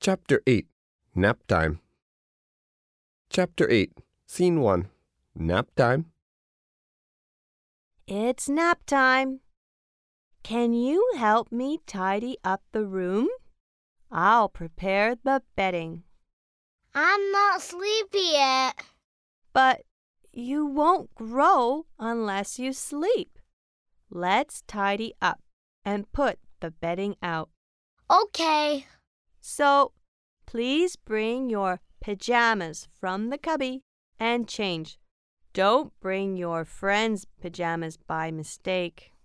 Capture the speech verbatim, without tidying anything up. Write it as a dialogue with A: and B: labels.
A: Chapter eight. Nap Time. Chapter eight. Scene one. Nap Time.
B: It's nap time. Can you help me tidy up the room? I'll prepare the bedding.
C: I'm not sleepy yet.
B: But you won't grow unless you sleep. Let's tidy up and put the bedding out.
C: Okay.
B: So, please bring your pajamas from the cubby and change. Don't bring your friend's pajamas by mistake.